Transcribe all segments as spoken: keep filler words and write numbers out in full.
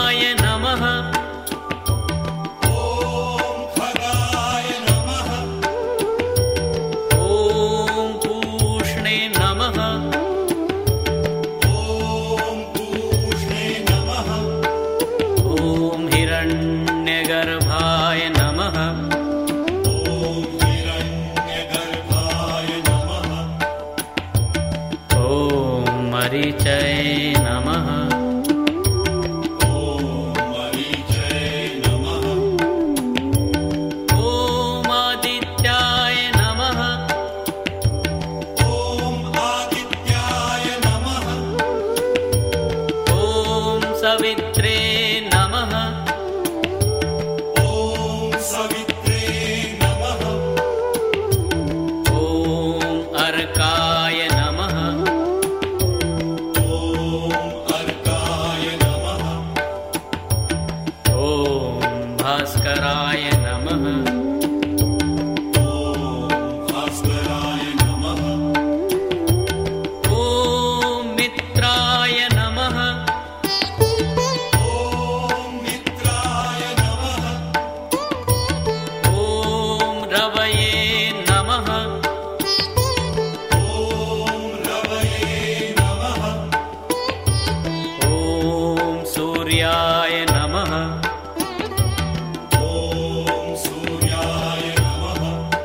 खगाय नमः। ॐ खगाय नमः। ॐ पूष्णे नमः। ॐ पूष्णे नमः। ॐ हिरण्यगर्भाय नमः। ॐ हिरण्यगर्भाय नमः। ॐ मरीचये नमः। ॐ मरीचये नमः। ॐ आदित्याय नमः। ॐ आदित्याय नमः। ॐ सवित्रे नमः। ॐ सवित्रे नमः। ॐ अर्काय नमः। ॐ अर्काय नमः। ॐ भास्कराय नमः। ॐ भास्कराय नमः। ॐ मित्राय नमः। ॐ मित्राय नमः। ॐ रवये नमः। ॐ रवये नमः। ॐ सूर्याय नमः। ॐ सूर्याय नमः।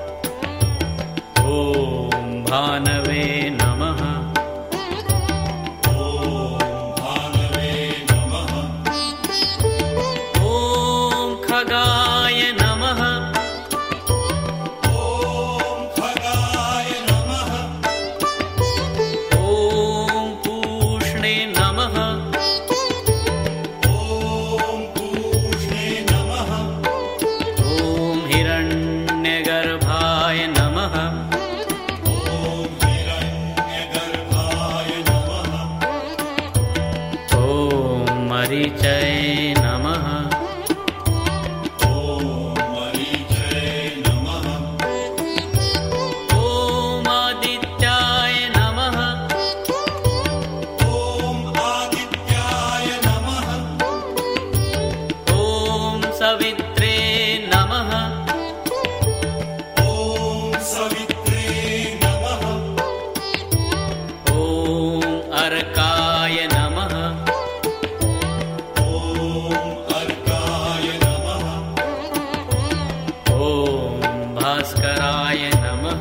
ॐ भानवे नमः। ॐ भानवे नमः। ॐ खगाय नमः। ॐ खगाय नमः। ॐ पूष्णे नमः। ॐ पूष्णे नमः। ॐ हिरण्यगर्भाय नमः। ॐ हिरण्यगर्भाय नमः। ॐ मरीचये नमः। ॐ मरीचये नमः। ॐ आदित्याय नमः। ॐ आदित्याय नमः। ॐ सवित्रे नमः। ॐ सवित्रे नमः। ॐ अर्काय नमः। ॐ अर्काय नमः। ॐ भास्कराय नमः।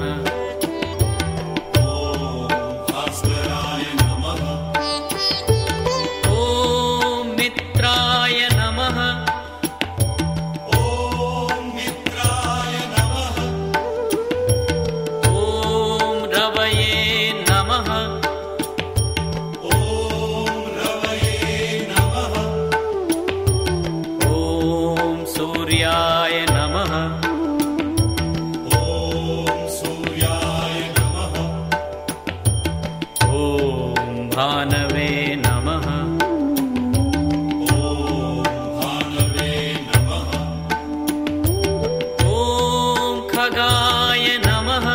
ॐ भास्कराय नमः। ॐ मित्राय नमः। ॐ मित्राय नमः। ॐ रवये नमः। ॐ रवये नमः। ॐ सूर्याय नमः। ॐ सूर्याय नमः। ॐ भानवे नमः। ॐ भानवे नमः। ॐ खगाय नमः।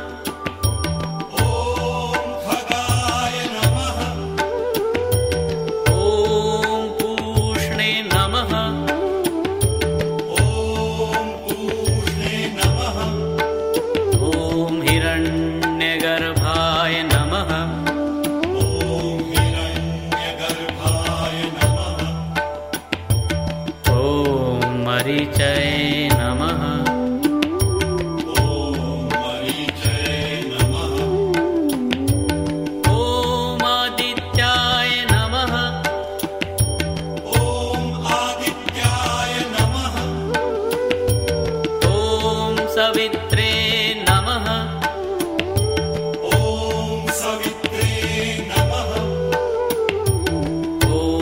ॐ खगाय नमः। ॐ पूष्णे नमः। ॐ पूष्णे नमः। ॐ हिरण्यगर्भाय नमः। ॐ हिरण्यगर्भाय नमः। ॐ मरीचये नमः। ॐ मरीचये नमः। ॐ आदित्याय नमः। ॐ आदित्याय नमः। ॐ सवित्रे नमः। ॐ सवित्रे नमः।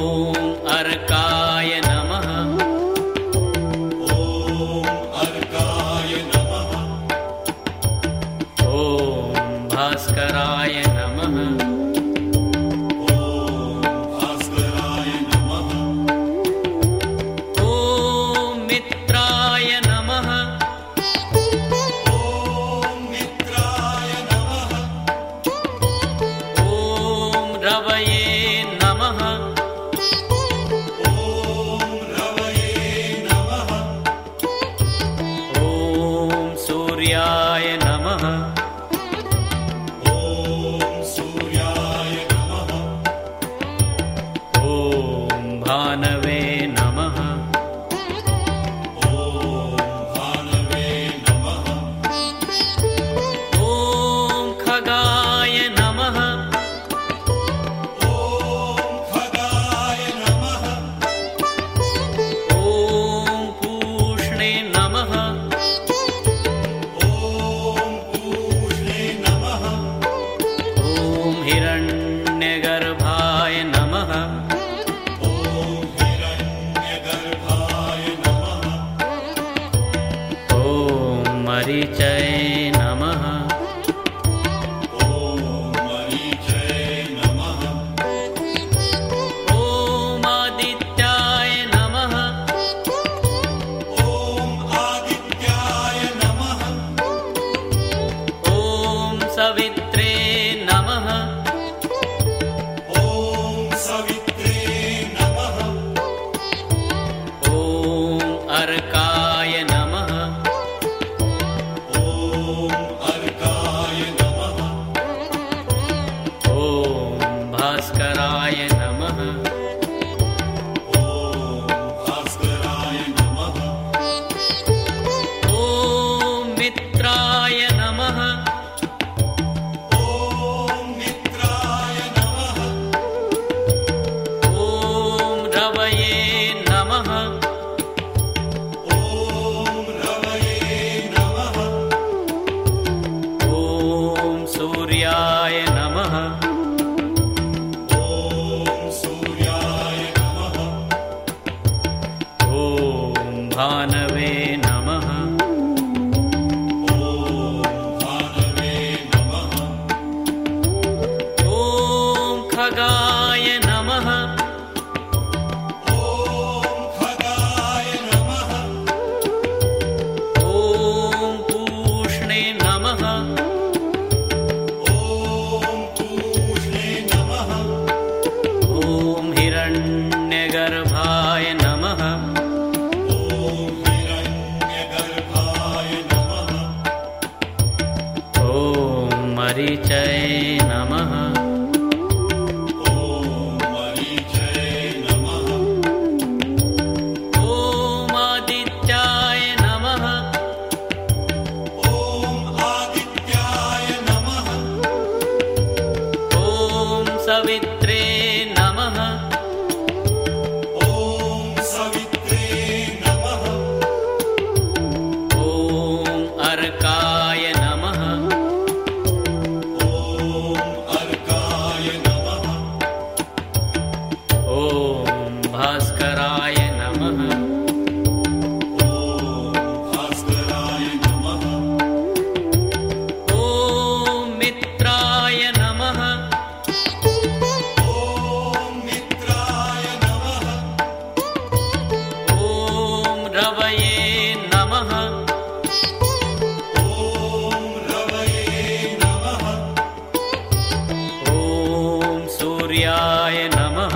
ॐ अर्काय नमः। ॐ अर्काय भानवे नमः। ॐ खगाय नमः। ॐ पूष्णे नमः। ॐ हिरण्यगर्भाय नमः। ॐ मरीचये नमः। ॐ आदित्याय नमः। ॐ सवित्रे नमः। ॐ अर्काय नमः। ॐ भास्कराय नमः। ॐ मित्राय नमः। ॐ रवये नमः। ॐ सूर्याय नमः।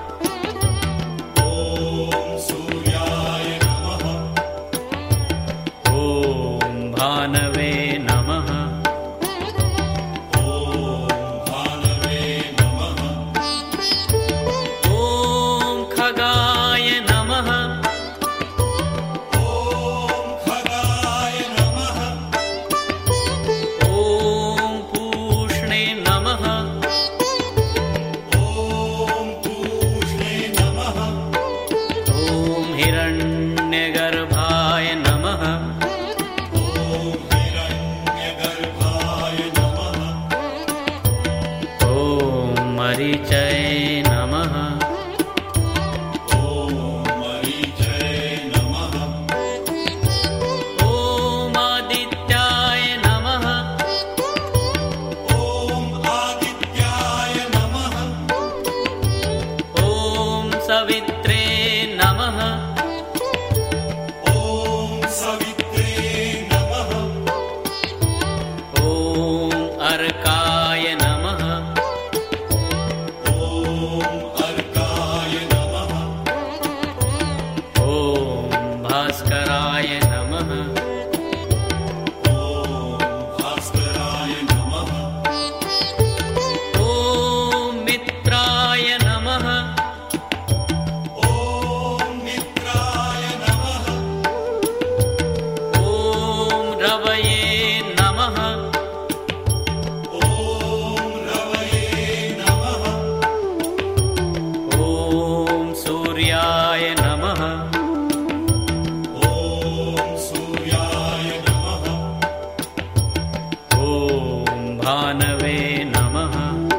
ॐ भानवे नमः। ॐ खगाय नमः। ॐ पूष्णे नमः। ॐ हिरण्यगर्भाय नमः। ॐ मरीचये नमः। ॐ आदित्याय नमः। ॐ सवित्रे नमः। ॐ अर्काय नमः। ॐ भास्कराय नमः। ॐ मित्राय नमः। ॐ रवये नमः। ॐ सूर्याय नमः। ॐ भानवे नमः।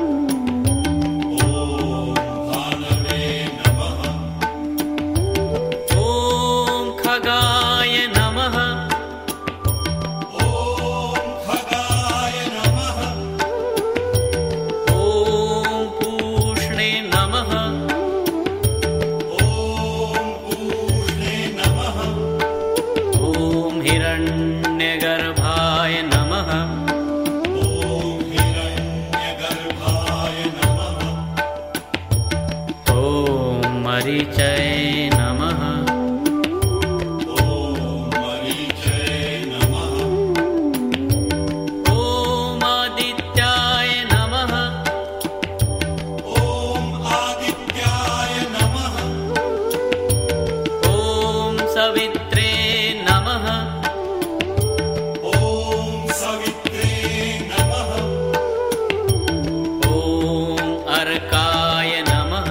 ॐ खगाय नमः। ॐ पूष्णे नमः। ॐ हिरण्यगर्भाय नमः। ॐ मरीचये नमः। ॐ आदित्याय नमः। ॐ सवित्रे नमः। ॐ अर्काय नमः।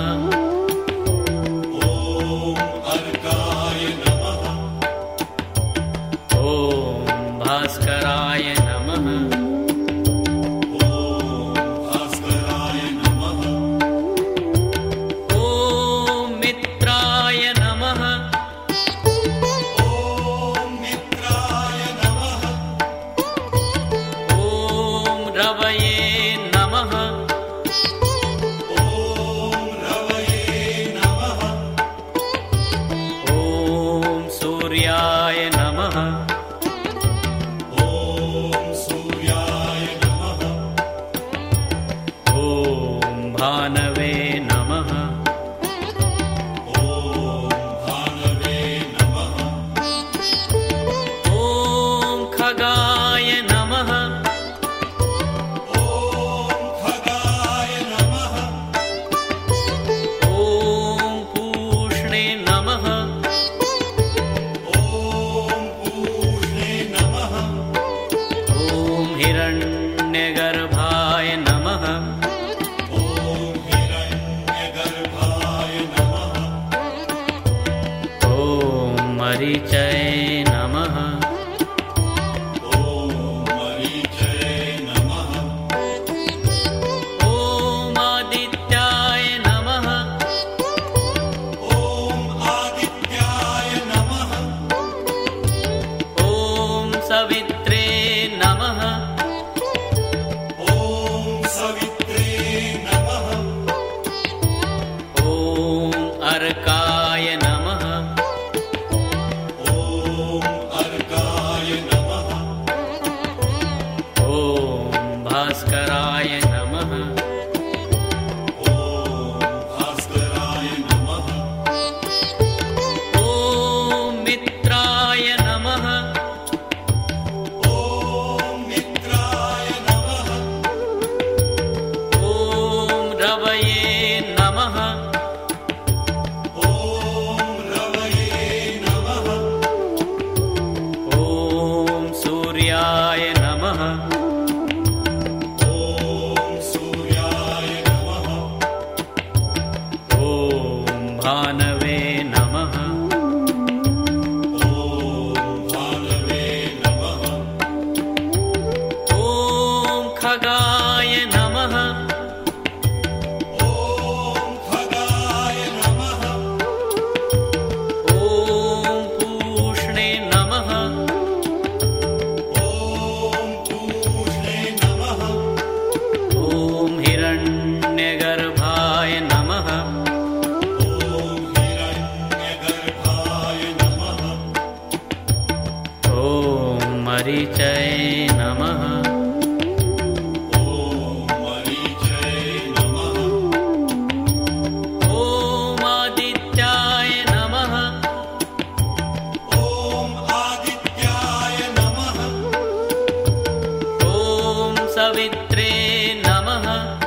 ॐ भास्कराय नमः। ॐ मित्राय नमः। मरीचये नमः। ॐ मरीचये नमः। ॐ आदित्याय नमः। ॐ आदित्याय नमः। ॐ सवित्रे नमः। ॐ सवित्रे नमः। ॐ अर्काय नमः। ॐ अर्काय नमः। ॐ भास्कराय नमः। ॐ भास्कराय नमः। ॐ मित्राय नमः। ॐ मित्राय नमः। ॐ रवये नमः। ॐ रवये नमः। ॐ सूर्याय नमः। ॐ सूर्याय नमः। ॐ भानवे नमः। ॐ भानवे नमः। ॐ खगाय नमः। ॐ खगाय नमः। ॐ पूष्णे नमः। ॐ पूष्णे नमः। ॐ हिरण्यगर्भाय नमः। ॐ हिरण्यगर्भाय नमः। ॐ मरीचये नमः। ॐ मरीचये नमः। ॐ आदित्याय नमः। ॐ आदित्याय नमः। ॐ सवित्रे नमः।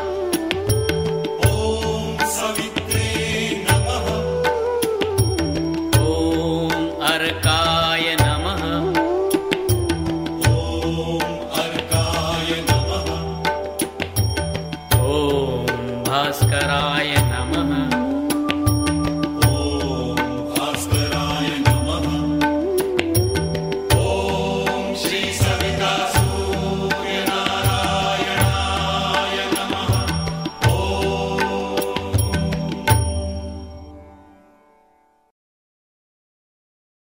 ॐ सवित्रे नमः। ॐ अर्का